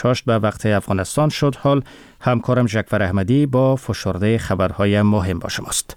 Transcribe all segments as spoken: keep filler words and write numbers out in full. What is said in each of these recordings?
شاشت به وقت افغانستان شد. حال همکارم جعفر احمدی با فشرده خبرهای مهم با شماست.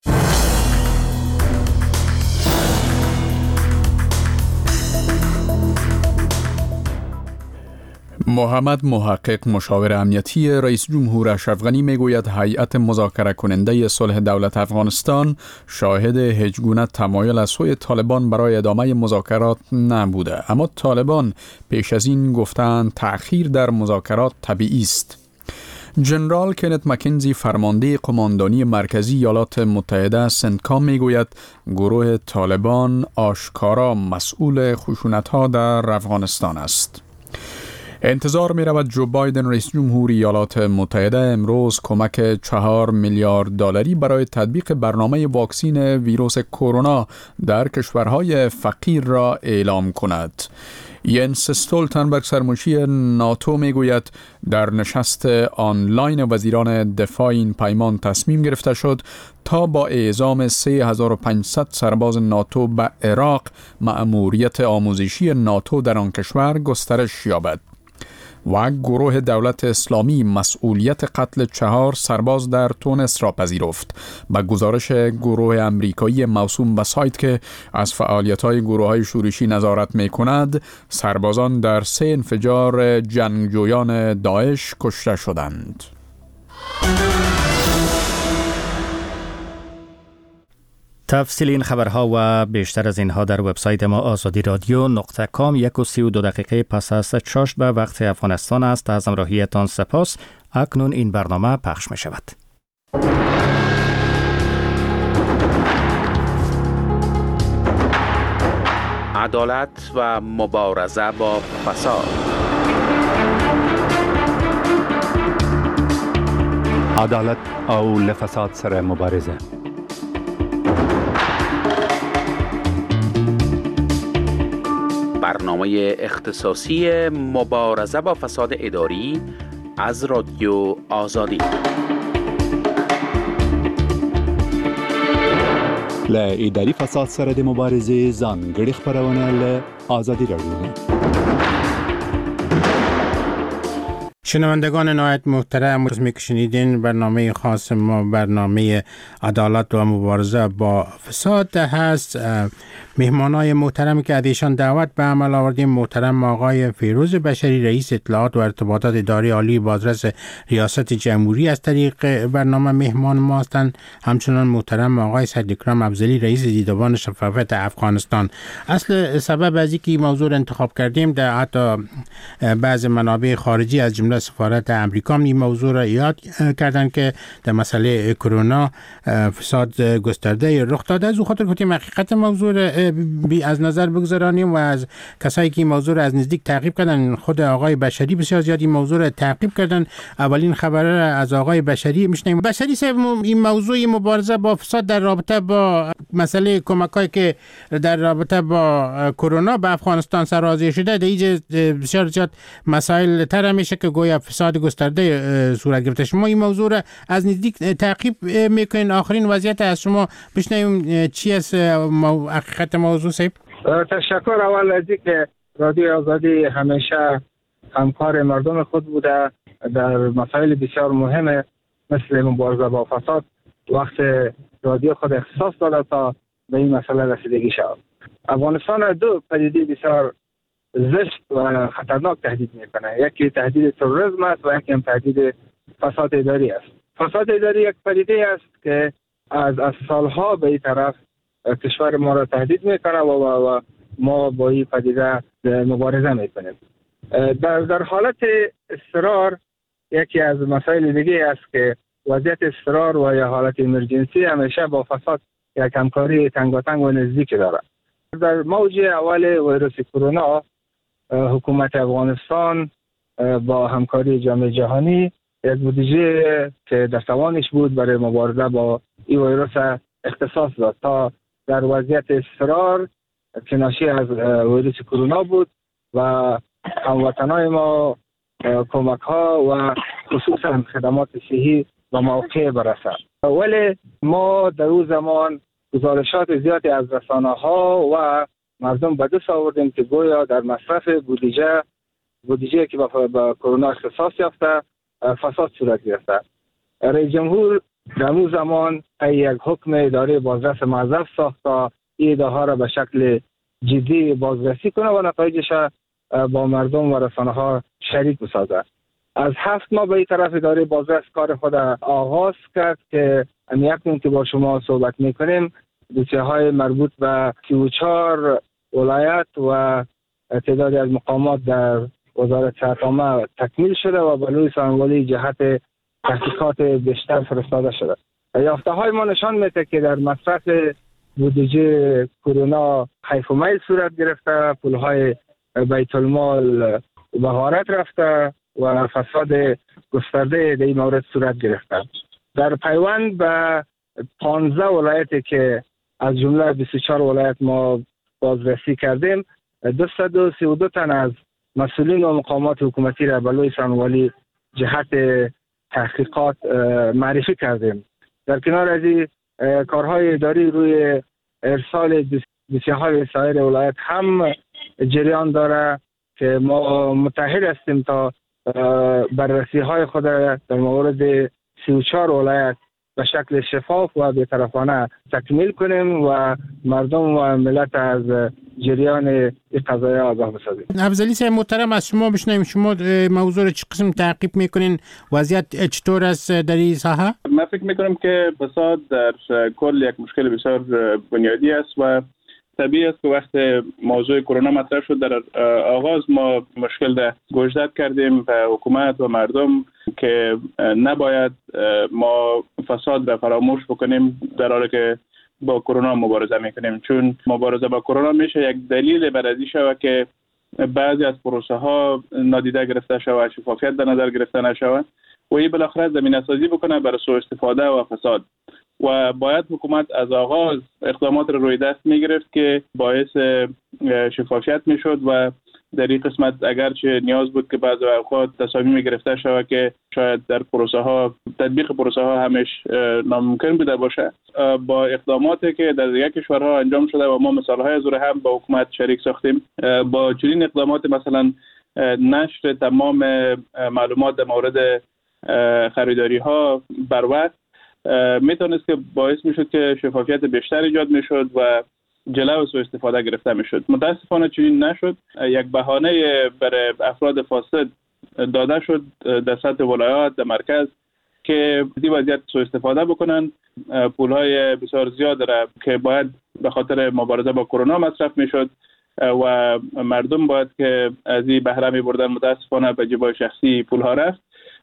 محمد محقق، مشاور امنیتی رئیس جمهور اشرف غنی، میگوید هیئت مذاکره کننده صلح دولت افغانستان شاهد هیچ گونه تمایل از سوی طالبان برای ادامه مذاکرات نبوده، اما طالبان پیش از این گفتند تأخیر در مذاکرات طبیعی است. جنرال کنت مکنزی، فرمانده قماندانی مرکزی ایالات متحده سنتکام، میگوید گروه طالبان آشکارا مسئول خشونت‌ها در افغانستان است. انتظار می رود جو بایدن رئیس جمهور ایالات متحده امروز کمک چهار میلیارد دلاری برای تطبیق برنامه واکسین ویروس کرونا در کشورهای فقیر را اعلام کند. ینس استولتنبرگ، سرمنشی ناتو، می گوید در نشست آنلاین وزیران دفاع این پیمان تصمیم گرفته شد تا با اعزام سه هزار و پانصد سرباز ناتو به عراق مأموریت آموزشی ناتو در آن کشور گسترش یابد. و گروه دولت اسلامی مسئولیت قتل چهار سرباز در تونس را پذیرفت. با گزارش گروه امریکایی موسوم به سایت که از فعالیت‌های گروه‌های شورشی نظارت می‌کند، سربازان در سه انفجار جنگجویان داعش کشته شدند. تفصیل این خبرها و بیشتر از اینها در وبسایت ما آزادی رادیو نقطه کام. یک و سی و دو دقیقه پس از شاشت به وقت افغانستان است. از همراهیتان سپاس. اکنون این برنامه پخش می شود. عدالت و مبارزه با فساد. عدالت او لفساد سره مبارزه. برنامه اختصاصی مبارزه با فساد اداری از رادیو آزادی. ل اداری فساد سره د مبارزه ځانګړي خبرونه ل آزادی رادیو. شنوندگان نهایت محترم، می‌شنیدین برنامه خاص ما، برنامه عدالت و مبارزه با فساد هست. مهمانای محترمی که از ایشان دعوت به عمل آوردیم، محترم آقای فیروز بشری، رئیس اطلاعات و ارتباطات اداری عالی بازرس ریاست جمهوری از طریق برنامه مهمان ما هستند. همچنان محترم آقای سعداکرم افضلی، رئیس دیدبان شفافیت افغانستان. اصل سبب از اینکه این موضوع را انتخاب کردیم، در حتی بعض منابع خارجی از جمله سفارت امریکا این موضوع را یاد کردن که در مسئله کرونا فساد گسترده رخ داده. از او خاطر گفتیم حقیقت موضوع را بی از نظر بگذارانیم و از کسایی که این موضوع را از نزدیک تعقیب کردن، خود آقای بشری بسیار زیاد این موضوع را تعقیب کردن. اولین خبر را از آقای بشری میشنیم. بشری صاحب، این موضوع مبارزه با فساد در رابطه با مسئله کمکایی که در رابطه با کرونا به افغانستان سرازیر شده، در اینجا بسیار زیاد مسائل تر میشه که گویا فساد گسترده صورت گرفته. شما این موضوع را از نزدیک تعقیب میکنین. آخرین وضعیت از شما بشنویم چی است حقیقت موضوع صاحب؟ تشکر اول از اینکه رادیو آزادی همیشه همکار مردم خود بوده در مسائل بسیار مهم مثل مبارزه با فساد. وقت رادیو خود اختصاص داده تا به این مسئله رسیدگی شود. افغانستان دو پدیده بسیار زشت و خطرناک تهدید میکنه. یکی تهدید تروریسم است و یکی هم تهدید فساد اداری است. فساد اداری یک پدیده است که از از سالها به این طرف کشور ما را تهدید میکنه و, و, و ما با این پدیده مبارزه میکنیم. در در حالت اضطرار یکی از مسائل دیگه است که وضعیت اضطرار و یا حالت امرجنسی همیشه با فساد یک همکاری تنگاتنگ و نزدیک داره. در موج اول ویروس کرونا حکومت افغانستان با همکاری جامعه جهانی یک بودجه که در توانش بود برای مبارزه با این ویروس اختصاص داد تا در وضعیت اضطرار که ناشی از ویروس کرونا بود و هموطنان ما کمک ها و خصوصا خدمات صحی و موقع برسد. ولی ما در اون زمان گزارشات زیادی از رسانه ها و مردم به دست آوردیم که گویا در مصرف بودجه بودجه که با کرونا اختصاص یافته فساد صورت گرفته. رئیس جمهور در اون زمان یک حکم اداره بازرس موظف ساخت تا این اداره را به شکل جدی بازرسی کنه و نتایجش با مردم و رسانه ها شریک بسازه. از هفت ماه به این طرف اداره بازرس کار خود آغاز کرد که امیکنون که با شما صحبت میکنیم دوسیه های مربوط به سی و چهار ولایت و تعدادی از مقامات در وزارت صحت عامه تکمیل شده و به لوی سخنگوی جهت تحقیقات بیشتر فرستاده شده. یافته های ما نشان میده که در مصرف بودجه کرونا حیف و میل صورت گرفته، پولهای بیت المال به غارت رفته و فساد گسترده در این مورد صورت گرفته. در پیوند به پانزده ولایتی که از جمله بیست و چهار ولایت ما بازرسی کردیم، دویست و سی و دو تن از مسئولین و مقامات حکومتی را به لوی سخنگوی جهت تحقیقات معرفی کردیم. در کنار از این کارهای اداری روی ارسال دوسیه های سایر ولایت هم جریان داره که ما متحد هستیم تا بررسی های خود در مورد سی و چهار ولایت به شکل شفاف و بی‌طرفانه تکمیل کنیم و مردم و ملت از جریان این قضایای آگاه بسازیم. افضلی صاحب محترم، از شما بشنویم، شما موضوع رو چه قسم تعقیب میکنین؟ وضعیت چطور است در این ساحه؟ من فکر میکنم که فساد در کل یک مشکل بسیار بنیادی است و طبیعی است که وقت موضوع کرونا مطرح شد در آغاز ما مشکل ده گوشزد کردیم به حکومت و مردم که نباید ما فساد را فراموش بکنیم در حالی که با کرونا مبارزه میکنیم، چون مبارزه با کرونا میشه یک دلیل بر از این شود که بعضی از پروسه ها نادیده گرفته شود، شفافیت در نظر گرفته نشود و این بالاخره زمینه سازی بکنه برای سوء استفاده و فساد. و باید حکومت از آغاز اقدامات رو روی دست میگرفت که باعث شفافیت میشد و در این قسمت اگرچه نیاز بود که بعضی اوقات تصامیم گرفته شود که شاید در پروسه ها تطبیق پروسه ها همش ناممکن بوده باشه، با اقداماتی که در یک کشورها انجام شده و ما مثال های از هم با حکومت شریک ساختیم، با چنین اقدامات مثلا نشر تمام معلومات در مورد خریداری ها بر وقت میتونست که باعث میشد که شفافیت بیشتر ایجاد میشد و جلو سوء استفاده گرفته میشد. متاسفانه چنین نشد. یک بهانه برای افراد فاسد داده شد در سطح ولایات در مرکز که این وضعیت سوء استفاده بکنن، پولهای بسیار زیاد را که باید به خاطر مبارزه با کرونا مصرف میشد و مردم باید که از این بهره می بردن، متاسفانه به جیبای شخصی پولها رفت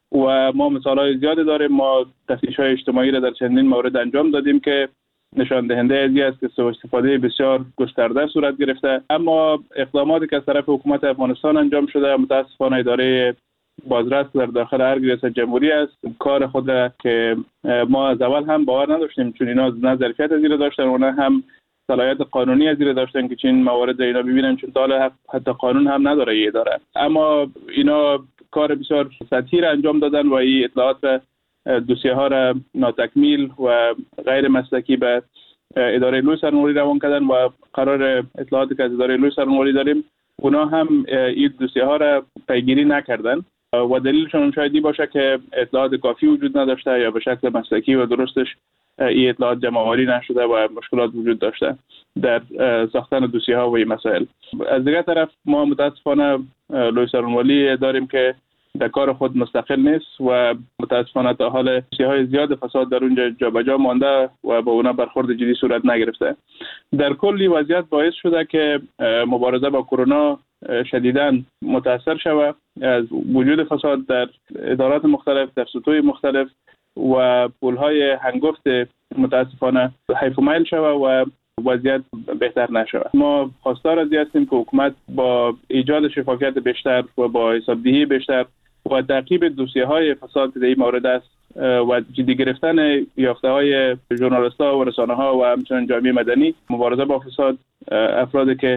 و ما مثالهای زیادی داریم. ما تفتیش‌های اجتماعی را در چندین مورد انجام دادیم که نشان دهنده از این است که سوء استفاده بسیار گسترده صورت گرفته. اما اقداماتی که از طرف حکومت افغانستان انجام شده، متاسفانه اداره بازرس در داخل هر ریاست جمهوری است کار خود را که ما از اول هم باور نداشتیم، چون اینا نه ظرفیت از این داشتن و نه هم صلاحیت قانونی از این داشتن که چین موارد اینا ببینن، چون تا حتی قانون هم نداره این اداره. اما اینا کار بسیار سطحی را انجام دادن و این اطلاعات دوسیه ها را ناتکمیل و غیر مسلکی به اداره لوی سرنوردی روان کردن و قرار اطلاعاتی که از اداره لوی سرنوردی داریم اونا هم این دوسیه ها را پیگیری نکردن و دلیلشون شاید باشه که اطلاعات کافی وجود نداشته یا به شکل مسلکی و درستش این اطلاعات جمع آوری نشده و مشکلات وجود داشته در ساختن دوسیه ها و این مسائل. از دیگر طرف ما متاسفانه لوی سرنوردی داریم که در کار خود مستقل نیست و متاسفانه تا حال دوسیه‌های زیاد فساد در اونجا جابجا مانده و با اونا برخورد جدی صورت نگرفته. در کلی وضعیت باعث شده که مبارزه با کرونا شدیداً متاثر شود از وجود فساد در ادارات مختلف، در سطوح مختلف و پولهای هنگفت متاسفانه حیف و میل شود و وضعیت بهتر نشود. ما خواستار از هستیم که حکومت با ایجاد شفافیت بیشتر و با حسابدهی بیشتر و تعقیب دوسیه های فساد در این مورد است و جدی گرفتن یافته های ژورنالیست ها و رسانه ها و همچنین جامعه مدنی مبارزه با فساد، افرادی که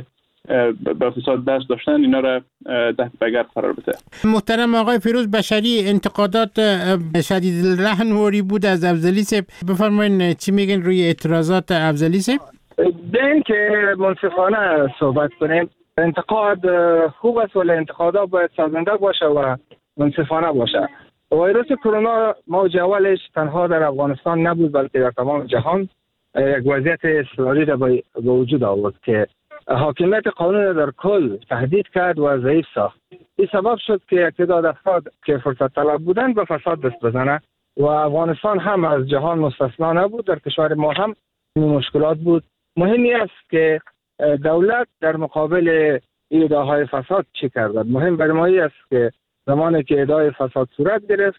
با فساد دست داشتن اینا را تحت پگرد قرار بده. محترم آقای فیروز بشری، انتقادات شدید الرهنوری بود از افضلی صاحب، بفرمایید چی میگن روی اعتراضات افضلی صاحب؟ بین که منصفانه صحبت کنیم، انتقاد خوب است ولی انتقادها باید سازنده باشه و منصفانه باشه. ویروس کرونا موج اولش تنها در افغانستان نبود بلکه در تمام جهان یک وضعیت اضطراری را به وجود آورد که حاکمیت قانون در کل تهدید کرد و ضعیف ساخت. این سبب شد که یک تعداد افراد که فرصت طلب بودند به فساد دست بزنه و افغانستان هم از جهان مستثنا نبود. در کشور ما هم این مشکلات بود. مهمی است که دولت در مقابل ادعاهای فساد چی کرد. مهم برای ما است که زمانی که ادعای فساد صورت گرفت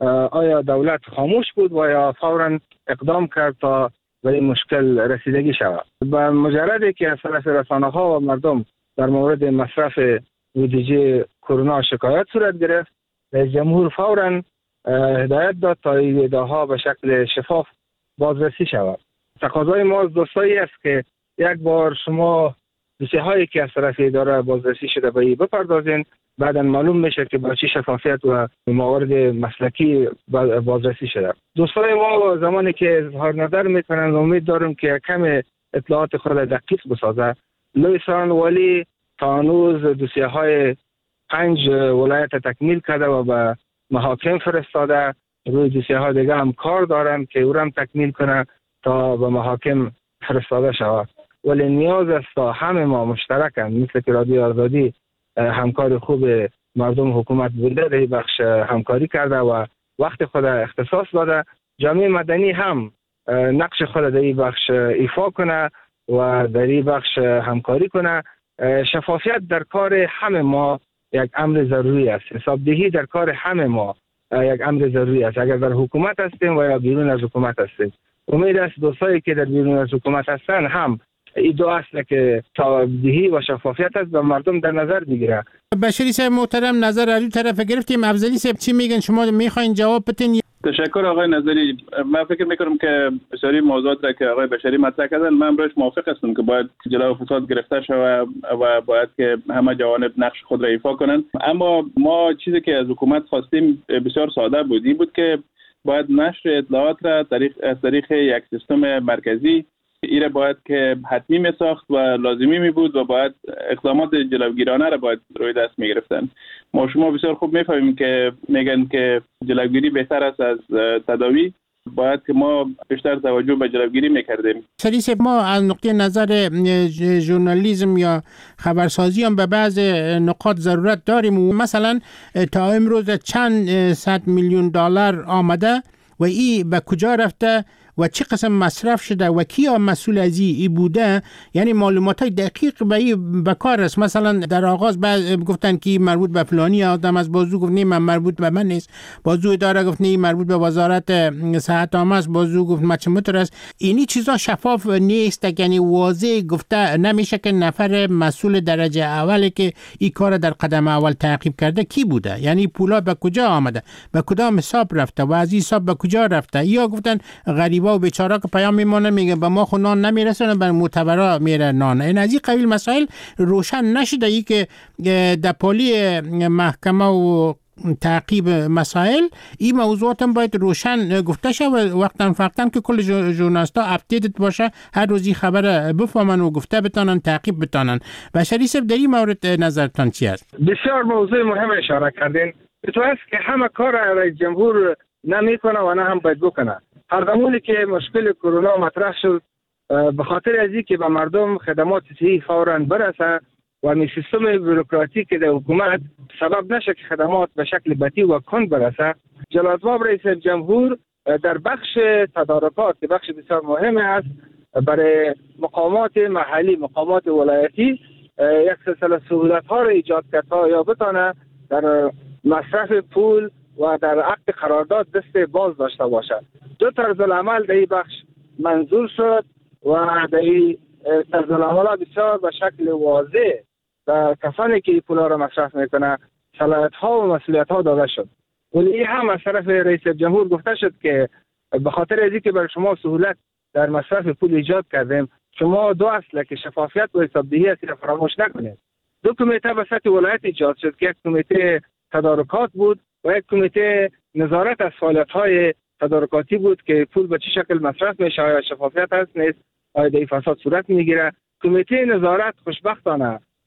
آیا دولت خاموش بود و یا فوراً اقدام کرد تا به این مشکل رسیدگی شود. به مجردی که از طرف رسانه‌ها و مردم در مورد مصرف بودجه کرونا شکایت صورت گرفت، رئیس جمهور فوراً هدایت داد تا این ادعاها به شکل شفاف بازرسی شود. تقاضای ما از دوستایی است که یک بار شما دوسیه هایی که از طرف اداره بازرسی شده به این بپردازین، بعدا معلوم میشه که با چه شفافیت و موارد مسلکی بازرسی شده. دوستای ما زمانی که اظهار نظر میکنن امید دارم که کم اطلاعات خود دقیق بسازه. لویسان ولی تا هنوز دوسیه های پنج ولایت تکمیل کرده و به محاکم فرستاده. روی دوسیه های دیگه هم کار دارن که او هم تکمیل کنه تا به محاکم فرستاده شود. ولی نیاز است تا همه ما مشترکاً مثل که رادیو آزادی همکار خوب مردم حکومت بوده در این بخش همکاری کرده و وقت خود اختصاص داده، جامعه مدنی هم نقش خود در این بخش ایفا کنه و در این بخش همکاری کنه. شفافیت در کار همه ما یک امر ضروری است. حسابدهی در کار همه ما یک امر ضروری است، اگر در حکومت هستیم و یا بیرون از حکومت هستیم. امید است دوستایی که در بیرون از حکومت هستن هم این دو اصل که تابعیدی و شفافیت است به مردم در نظر بگیره. بشری صاحب محترم، نظر از این طرف گرفتیم. افضلی صاحب چی میگن؟ شما میخواین جواب بدین؟ تشکر آقای نظری. من فکر میکنم که بسیاری موضوعات را که آقای بشری مطرح کردن من باش موافق هستم که باید جلوی فساد گرفته شود و باید که همه جوانب نقش خود را ایفا کنند. اما ما چیزی که از حکومت خواستیم بسیار ساده بود، این بود که باید نشر اطلاعات را از طریق یک سیستم مرکزی ایره باید که حتمی می ساخت و لازمی می بود و باید اقدامات جلوگیرانه را باید روی دست می گرفتن. ما شما بسیار خوب می فهمیم که میگن که جلوگیری بهتر است از تداوی. باید که ما بیشتر توجه به جلوگیری میکردیم. سریس ما از نقطه نظر ژورنالیسم یا خبرسازی هم به بعض نقاط ضرورت داریم و مثلا تا امروز چند صد میلیون دلار آمده و این به کجا رفته و چه قسم مصرف شده و کیا مسئول از این بوده، یعنی معلومات های دقیق به این بکار است. مثلا در آغاز بعد گفتن که مربوط به فلانی آدم از بازو گفت نه من مربوط به من نیست، بازو اداره گفت نه مربوط به وزارت صحت عامه است، بازو گفت مچمتر است. اینی چیزا شفاف نیست، یعنی واضح گفته نمیشه که نفر مسئول درجه اول که این کار در قدم اول تعقیب کرده کی بوده، یعنی پولا به کجا آمده، به کدام حساب رفته و از این حساب به کجا رفته. یا گفتن غریبا و بیچارا که پیام میمونن میگن به ما خو نان نمیرسونه، بر معتبرا میره نان. این از این قبیل مسائل روشن نشده. ای که در پالی محکمه و تعقیب مسائل این موضوعات هم باید روشن گفته شه و وقتا فقطا که کل ژورنالیستا اپدیت باشه، هر روزی خبر بفهمن و گفته بتانن تعقیب بتانن. بشری صاحب در این مورد نظرتان چی است؟ بسیار موضوع مهم اشاره کردین. تو است که همه کار رئیس جمهور نمیکنه و نه هم باید بکنه. هر زمانی که مشکل کرونا مطرح شد به خاطر از اینکه به مردم خدمات صحی فوراً برسه و این سیستم بوروکراتیک که در حکومت سبب نشه که خدمات به شکل بطیء و کند برسه، جلال‌آباد رئیس جمهور در بخش تدارکات که بخش بسیار مهم است برای مقامات محلی، مقامات ولایتی یک سلسله سهولت‌ها را ایجاد کرد تا یا بتانه در مصرف پول و در عقد قرارداد دست باز داشته باشد. دو طرز العمل در این بخش منظور شد و در این طرز العمل بسیار به شکل واضح و کسانی که این پولا را مصرف میکنه صلاحیت ها و مسئولیت ها داده شد. ولی این هم از طرف رئیس جمهور گفته شد که به خاطر از اینکه برای شما سهولت در مصرف پول ایجاد کردیم، شما دو اصل که شفافیت و حسابدهی است را فراموش نکنید. دو کمیته به سطح ولایت ایجاد شد که یک کمیته تدارکات بود و یک کمیته نظارت از فعالیت‌های تدارکاتی بود که پول به چه شکل مصرف میشه، آیا شفافیت هست نیست، آیا در فساد صورت میگیره. کمیته نظارت خوشبختانه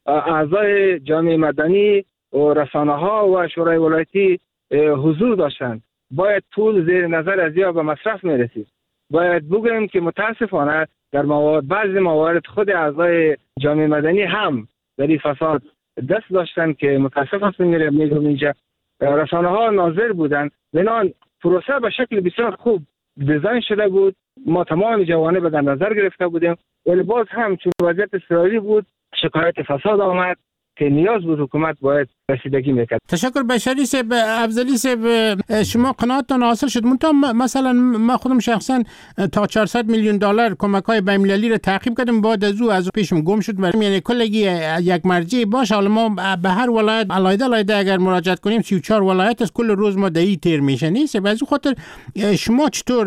اعضای جامعه مدنی و رسانه ها و شورای ولایتی حضور داشتند. باید پول زیر نظر از یا به مصرف میرسید. باید بگوییم که متاسفانه در موارد بعضی موارد خود اعضای جامعه مدنی هم در این فساد دست داشتن که متاسف هستم میگم اینجا رسانه ها ناظر بودن. بنان پروسه به شکل بسیار خوب دیزاین شده بود. ما تمام جوانب در نظر گرفته بودیم، ولی باز هم چون وضعیت اضطراری بود شکایت فساد آمد که نیاز بود حکومت باید رسیدگی میکرد. تشکر بشری صاحب. افضلی صاحب، شما قناعتتان حاصل شد؟ منتها مثلا من خودم شخصا تا چهارصد میلیون دلار کمک‌های بین‌المللی را تعقیب کردم، بعد از او از پیشم گم شد. یعنی کلگی یک مرجع باشه. حالا ما به هر ولایت علاوه علاوه اگر مراجعه کنیم سی و چهار ولایت از کل روز ما دهی تیر میشه نیست. از خاطر شما چطور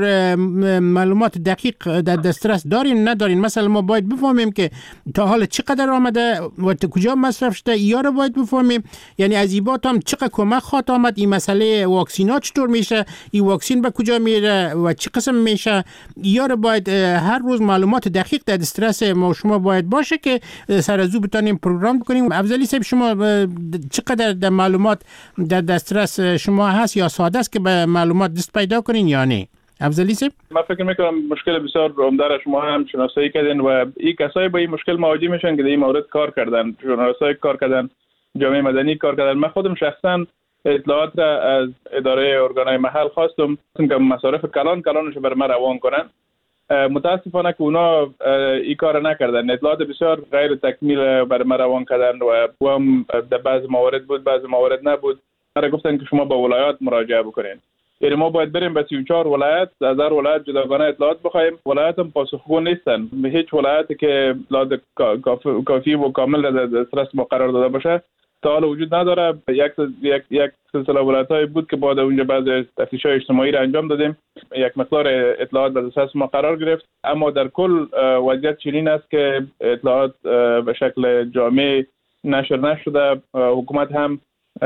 معلومات دقیق در دسترس دارین ندارین؟ مثلا ما باید بفهمیم که تا حالا چقدر آمده و کجا مصرف شده، یا رو باید بفهمیم. یعنی از ایبات هم چقدر کمک خواهد آمد، این مسئله واکسینات چطور میشه، این واکسین به کجا میره و چه قسم میشه، یا رو باید هر روز معلومات دقیق در دسترس ما شما باید باشه که سر از او بتونیم پروگرام کنیم. افضلی صاحب، شما چقدر در معلومات در دسترس شما هست یا ساده است که به معلومات دست پیدا کنین یا نه؟ افضلی صاحب، من فکر میکنم مشکل بسیار عمده را شما هم شناسایی کردین و این کسایی با این مشکل مواجه میشن که در این مورد کار کردن، ژورنالیستای کار کردن، جامعه مدنی کار کردن. من خودم شخصا اطلاعات را از اداره ارگانهای محل خواستم که مصارف کلان کلانش بر من روان کنن. متاسفانه که اونا این کار نکردن، اطلاعات بسیار غیر تکمیل بر من روان کردن و هم در بعض موارد بود بعض موارد نبود. من گفتن که شما با ولایات مراجعه بکنین. یعنی ما باید بریم به سی و چهار ولایت، از هر ولایت جداگانه اطلاعات بخوایم. ولایت هم پاسخگو نیستن. به هیچ ولایتی که اطلاعات کافی و کامل در دسترس ما قرار داده باشه تا حالا وجود نداره. یک یک یک سلسله ولایت‌های بود که بعد اونجا بعضی تفتیش‌های اجتماعی را انجام دادیم، یک مقدار اطلاعات در دسترس ما قرار گرفت، اما در کل وضعیت چنین است که اطلاعات به شکل جامع نشر نشده. حکومت هم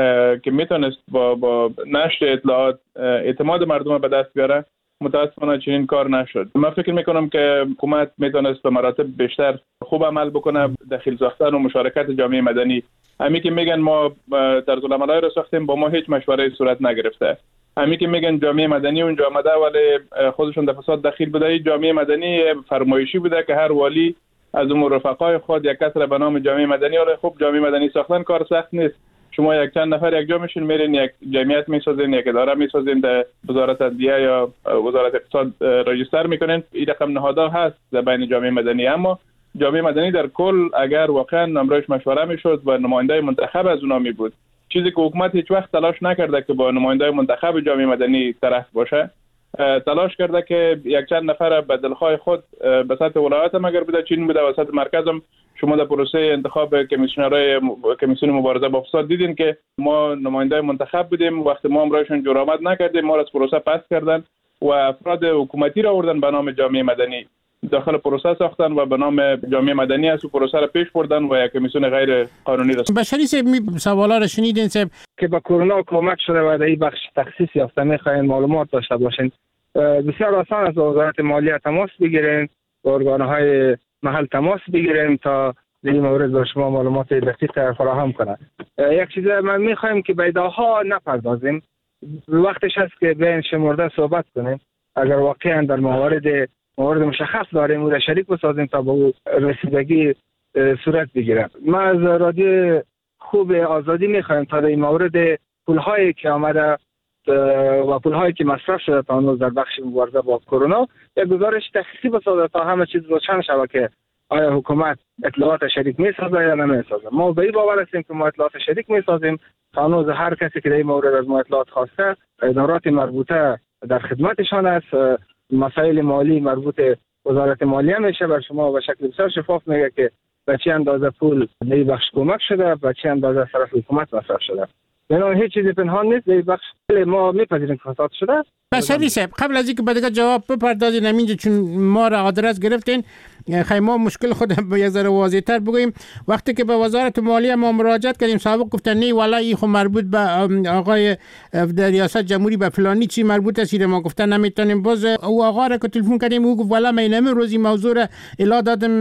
که میتونست با با نشر اطلاعات اعتماد مردم به دست بیاره، متاسفانه چنین کار نشد. من فکر میکنم که حکومت میتونست به مراتب بیشتر خوب عمل بکنه، دخیل ساختن و مشارکت جامعه مدنی. همین که میگن ما طرزالعملای را ساختیم، با ما هیچ مشوره صورت نگرفته. همین که میگن جامعه مدنی اونجا آمده ولی خودشون در فساد دخیل بوده. جامعه مدنی فرمایشی بوده که هر والی از اون رفقای خود یک کس را به نام جامعه مدنی، ولی خب جامعه مدنی ساختن کار سخت نیست. شما یک چند نفر یک جا میشین، میرین یک جمعیت میسازین، یک اداره میسازین، در وزارت عدلیه یا وزارت اقتصاد رجیستر میکنین. این رقم نهادها هست در بین جامعه مدنی. اما جامعه مدنی در کل اگر واقعا امروز مشوره میشد و نماینده منتخب از اونا می بود، چیزی که حکومت هیچ وقت تلاش نکرده که با نماینده منتخب جامعه مدنی طرف باشه، تلاش کرده که یک چند نفر به دلخواه خود به سطح ولایت هم اگر بوده چین بوده و سطح مرکز هم. شما در پروسه انتخاب کمیسیونرهای کمیسیون مبارزه با فساد دیدین که ما نماینده منتخب بودیم، وقتی ما امرایشون جرأت نکردیم ما را از پروسه پس کردن و افراد حکومتی را آوردن به نام جامعه مدنی داخل پروسه ساختن و به نام جامعه مدنی از پروسه را پیش بردن و یک کمیسیون غیر قانونی را. بشری صاحب، سوالا را شنیدین صاحب که با کرونا کمک شده و در این بخش تخصیص یافته میخواین معلومات داشته باشین. بسیار آسان از وزارت مالیه تماس بگیرین، با ارگانهای محل تماس بگیرین تا در این مورد به شما معلومات دقیق فراهم کنه. یک چیز من میخوایم که بیداها نپردازیم، وقتش هست که بین شمرده صحبت کنیم. اگر واقعا در موارد موارد مشخص داریم او را شریک بسازیم تا به او رسیدگی صورت بگیره. ما از رادیو خوب آزادی میخوایم تا در این مورد پولهایی که آمده و پولهایی که مصرف شده تا هنوز در بخش مبارزه با کرونا یک گزارش تخصیصی بسازه تا همه چیز روشن شود که آیا حکومت اطلاعات شریک میسازه یا نمیسازه. ما به این باور هستیم که ما اطلاعات شریک میسازیم. تا هنوز هر کسی که در این مورد از ما اطلاعات خواسته، ادارات مربوطه در خدمتشان است. مسائل مالی مربوط وزارت مالیه میشه، بر شما به شکل بسیار شفاف میگه که به چه اندازه پول در بخش کمک شده، به چه اندازه طرف حکومت مصرف شده. یعنی هیچ چیزی پنهان نیست. در بخش ما میپذیریم که فساد شده. بشری صاحب قبل از اینکه به جواب بپردازین همینجا چون ما را آدرس گرفتین خیلی ما مشکل خود به یک ذره واضح‌تر بگوییم. وقتی که به وزارت مالیه ما مراجعت کردیم سابق گفتن نه والا این خو مربوط به آقای ریاست جمهوری به فلانی چی مربوط است، ما گفتن نمیتونیم. باز او آقا را که تلفن کردیم او گفت والا من نمی روزی موضوع را اطلاع دادم،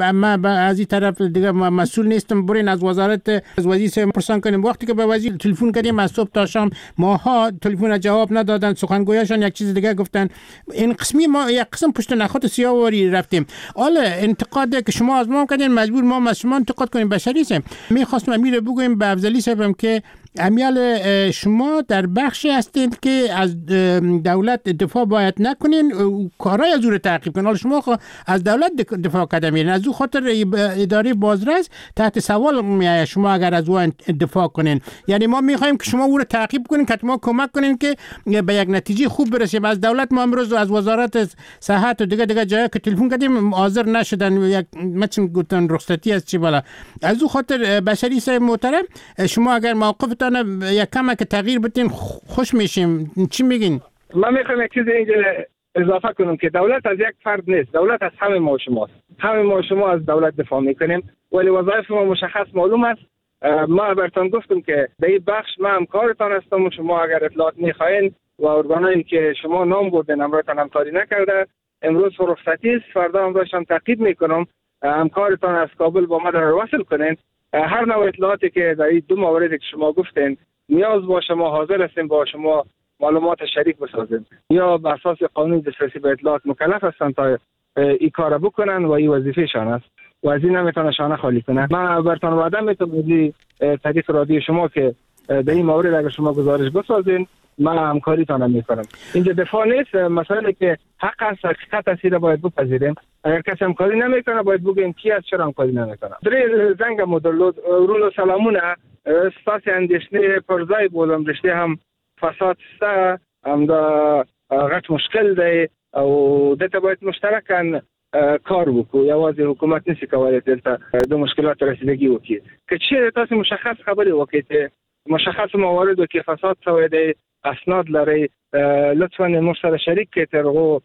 ما از این طرف دیگه مسئول نیستم، برین از وزارت از وزیر پرسان کنیم. وقتی که به وزیر تلفن کردیم از صبح تا شام ماها تلفن جواب ندادن، سخنگویشان یک چیز دیگه گفتن. این قسمی ما یک قسم پشت نخوت سیاوری رفتیم. حالا انتقاد که شما از ما کردین مجبور ما از شما انتقاد کنیم. بشری صاحب میخواستم امیر بگویم به افضلی صاحبم که امیال شما در بخشی هستید که از دولت دفاع باید نکنین، کارهای از او رو تعقیب کنین. حالا شما از دولت دفاع کردن میرین، از او خاطر اداره بازرس تحت سوال میایه شما اگر از او دفاع کنین. یعنی ما میخوایم که شما او رو تعقیب کنین که ما کمک کنین که به یک نتیجه خوب برسیم. از دولت ما امروز از وزارت صحت و دیگه دیگه جایی که تلفن کردیم حاضر نشدن، یک مثلا گفتن رخصتی از چی بالا. از او خاطر بشری صاحب محترم شما اگر موقفتان یک کم که تغییر بدین خوش میشیم. چی میگین؟ من میخوام یک چیز اینجا اضافه کنم که دولت از یک فرد نیست، دولت از همه ما شماست. همه ما شما از دولت دفاع میکنیم ولی وظایف ما مشخص معلوم است. ما براتون گفتم که در این بخش ما همکارتان هستم و شما اگر اطلاعات میخواین و ارگانایی که شما نام بردین امروزتان همکاری نکرده، امروز رخصتی است، فردا امروزشان تعقیب میکنم، همکارتان از کابل با ما در وصل کنین. هر نوع اطلاعاتی که در این دو موردی که شما گفتین نیاز باشه ما حاضر هستیم با شما معلومات شریک بسازیم، یا بر اساس قانون دسترسی به اطلاعات مکلف هستن تا این کار بکنن و این وظیفه شان است و از این نمیتونه شانه خالی کنه. من براتون وعده میتونم طریق رادیو شما که در این مورد اگر شما گزارش بسازین من همکاریتان میکنم. اینجا دفاع نیست، مسئله که حق است، حقیقت است، را باید بپذیریم. اگر کسی همکاری نمیکنه باید بگیم کی است چرا همکاری نمیکنه. در زنگ مدلود رول سلامونه استاس اندیشنه پرزای بولم رشته هم فساد است، هم دا غټ مشکل دی او دته باید مشترکاً کار وکړو. یوازې حکومت نشي کولی دلته د مشکلات رسیدګي وکړي. که چیرې تاسو مشخص خبرې وکړئ چې مشخص مواردو کې فساد شوی دی، اسناد لري، لطفا موږ سره شریک کړئ تر هغو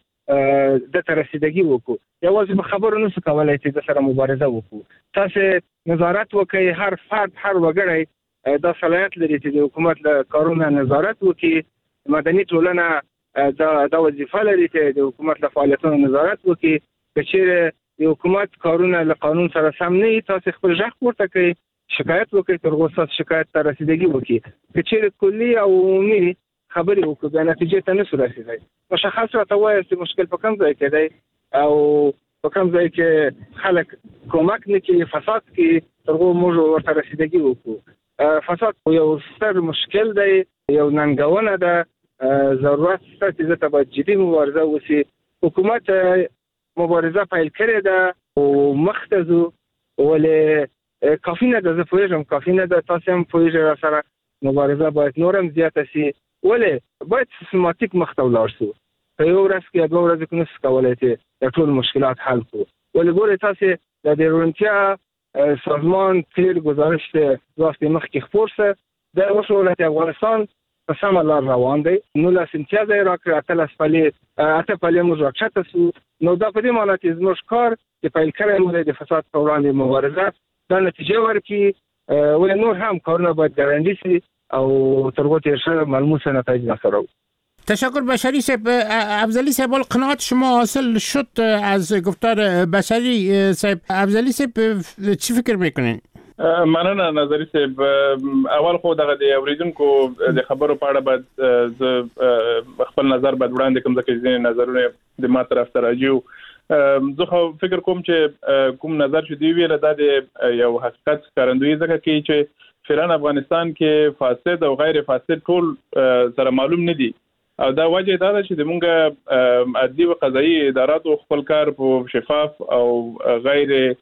دته رسیدګي وکړو. یوازې په خبرو نشو کولی چې د سره مبارزه وکړو. تاسو نظارت وکړئ، هر فرد هر وګړی دا صلاحیت لري چې د حکومت له کارونو نظارت وکړي. مدني ټولنه دا دا وظیفه لري چې د حکومت له فعالیتونو نظارت وکړي. که چیرې د حکومت کارونه له قانون سره سم نه وي تاسو خپل غږ پورته کړئ، شکایت وکړئ، تر هغو ستاسو شکایت ته رسیدګي وکړي. که چیرې کلي او عمومي خبرې وکړو بیا نتیجې ته نشو رسېدی، مشخص راته ووایاست چې مشکل په کوم ځای کې دی او په کوم ځای کې خلک کومک نه کوي، فساد کوي، تر هغو موږ ورته رسیدګي وکړو. فساد یو ستر مشکل دی، یو ننګونه ده، ضرورت شته چې دلته باید جدي مبارزه وشي. حکومت مبارزه پیل کړې ده او مخ ته ځو، ولې کافي نه ده. زه پوهېږم کافي نه ده، تاسو هم پوهېږئ راسره مبارزه باید نور هم زیاته شي، ولې باید سیستماتیک مخ ته ولاړ شو. په یو ورځ کې یا دوه ورځې کې نشو کولی چې د ټول مشکلات حل کړو. ولې ګورئ تاسې د روڼتیا سازمان تیر گزارش دو هفته مخکې خپور شو، د اوس ولایت افغانستان په سمه لار روان دی. نولس امتیاز یې راکړ، اتلس پلې اته پلې موږ راکښته شو. نو دا په دې معنی چې زموږ کار چې پیل کړی مو دی د فساد په وړاندې مبارزه دا نتیجه ورکړي. ولې نور هم کارونه باید ګړندي شي او تر هغو تېر شوی ملموس نتایج نسره و. تشکر بشری صاحب. افضلی صاحب قناعت شما حاصل شد از گفتار بشری صاحب. افضلی صاحب چی فکر میکنین؟ مننه نظری صاحب. اول خو دغه د اوریدونکو د خبرو په اړه باید زه خپل نظر باید وړاندې کوم ځکه چې نظرونه د ما طرف ته راځي. زه خو فکر کوم چې کوم نظر چې دی ویل دا د یو حقیقت ښکارندویي ځکه کوي چې فعلا افغانستان کې فاسد او غیر فاسد ټول سره معلوم نه دي او دا وجه دا ده چې زمونږ عدلي و قضایي اداراتو خپل کار په شفاف او غیر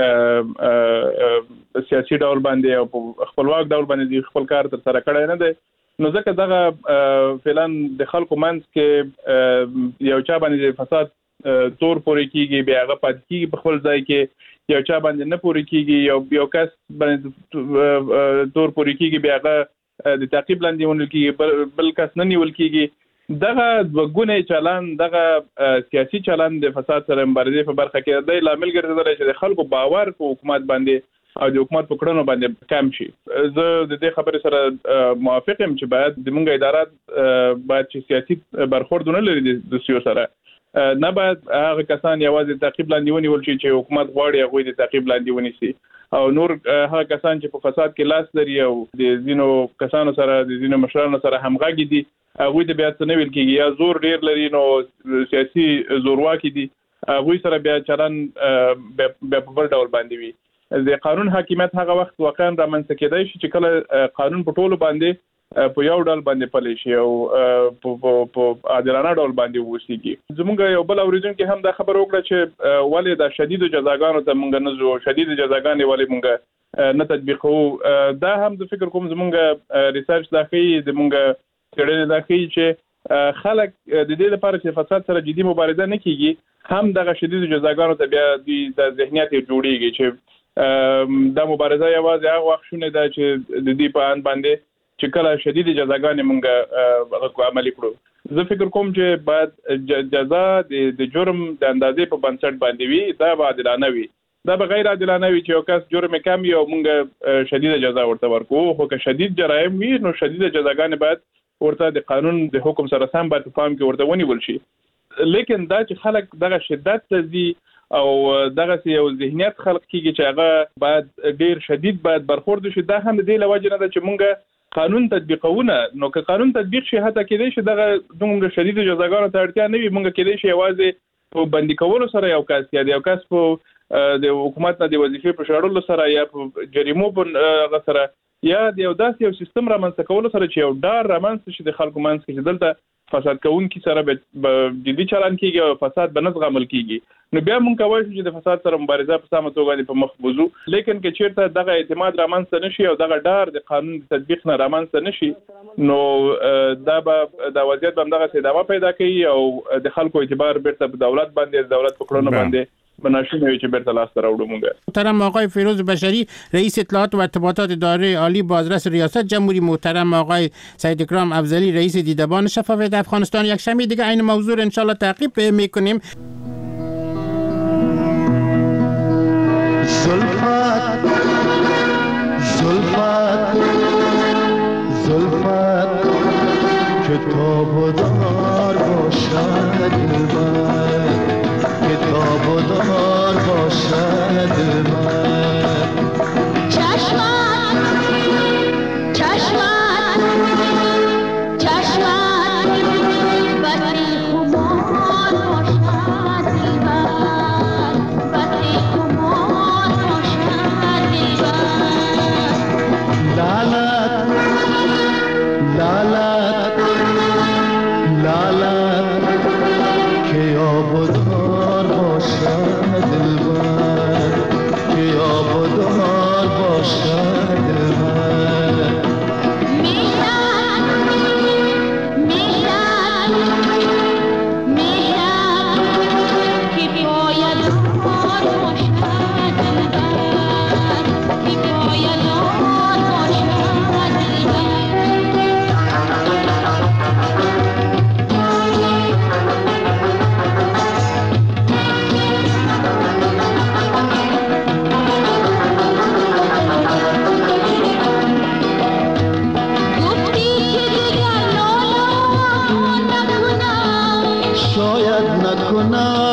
سیاسي ډول باندې او په خپلواک ډول باندې خپل کار تر سره کړی نه دی. نو ځکه دغه فعلا د خلکو منځ کې یو چا باندې فساد تور پورې کیږي، بیا هغه پاتې کیږي په خپل ځای کې، یو چا باندې نه پورې کیږي، یو یو کس باندې تور پورې کیږي، بیا هغه د تعقیب لاندې ونیول کیږي، بل کس نه نیول کیږي. دغه وګونه چلن، دغه سیاسي چلن د فساد سره مبارزې په برخه کې د لامل ګرځیدل چې د خلکو باور په حکومت باندې او د حکومت په کړنو باندې کم شي. زه د دې خبرې سره موافق یم چې باید د موږ ادارات باید چې سیاسي برخورد نه لري د سیاسي سره، نه باید هغه کسان یوازې تعقیب لاندې ونیول شي چې حکومت غواړي هغوی د تعقیب لاندې ونیسي، او نور هغه کسان چې په فساد کې لاس لري او د ځینو کسانو سره د ځینو مشرانو سره همغږي دي هغوی د بیا څه نه ویل کېږي، یا زور ډېر لري نو سیاسي زورواکي دي هغوی سره بیا چلن بیا په بل ډول باندې وي. د قانون حاکمیت هغه وخت واقعا رامنځته کېدای شي چې کله قانون په ټولو باندې په یو ډول باندې پلی شي او په عادلانه ډول باندې ووسیږي. زموږ یو بل اورېدونکي هم دا خبره وکړه چې ولې د شدیدو جزاګانو ته موږ نه ځو، شدید جزاګانې ولې موږ نه تطبیقوو. دا هم زه فکر کوم زموږ ریسرچ دا ښیي، زموږ څېړنې دا ښیي چې خلک د دې لپاره چې فساد سره جدي مبارزه نه کیږي هم دغه شدیدو جزاګانو ته بیا د ذهنیت جوړیږي چې دا مبارزه یوازې هغه وخت شونه ده چې د دې په ان باندې چې کله شدید جزاګانې مونږ عملي کړو. زه فکر کوم چې باید جزا د جرم د اندازې په بنسټ باندې وي، دا به عادلانه وي. دا به غیر عادلانه وي چې یو کس جرم کم وي او مونږ شدید جزا ورته ورکو. خو که شدید جرایم وي نو شدید جزاګانې باید ورته د قانون د حکم سره سم باید په پام کې ورته ونیول شي. لیکن دا چې خلک دغه شدت ته ځي او دغه یو ذهنیت خلق کیږي چې هغه باید ډیر شدید باید برخورد شي، دا هم د دې لوجه نه ده چې مونږ قانون تطبیقونه. نو که قانون تطبیق شي حتی کېدای شي دغه دومره شدید جزاګانو ته اړتیا نه وي، مونږ کېدای شي یوازې په بندي کولو سره یو کس یا یو کس په د حکومت نه د وظیفې په شړلو سره یا په جریمو په هغه سره یا د یو داسې یو سیستم رامنځته کولو سره چې یو ډار رامنځته شي د خلکو منځ کې چې دلته فساد کوونکي سره به جدي چلن کیږي او فساد به نه زغمل کیږي، نو بیا مونږ کولی شو چې د فساد سره مبارزه په سمه توګه په مخ بوځو. لیکن که چیرته دغه اعتماد رامنځته نشي او دغه ډار د قانون د تطبیق نه رامنځته نشي نو دا به دا وضعیت به همدغسې ادامه پیدا کوي او د خلکو اعتبار بیرته په دولت باندې دولت په کړنو باندې بناشونه وی چې بیرته لاس ته راوړو. مونږ محترم آقای فیروز بشری رئیس اطلاعات و ارتباطات اداره عالی بازرس ریاست جمهوری، محترم آقای سعید اکرام افضلی رئیس دیدبان شفافیت افغانستان، یک شنبه دیگه این موضوع رو انشالله تعقیب میکنیم. زلفت زلفت زلفت کتاب و دار باشد دلبر، کتاب و دار باشد دلبر. چشمت چشمت چشمت بسی خمار باشد دلبر، بسی خمار باشد دلبر. لالت لالت لالت که آبادار باشد دلبر، که آبادار باشد دلبر. میرم میرم میرم که باید دار باشد دلبر، که باید دار باشد دلبر. شاید نکنم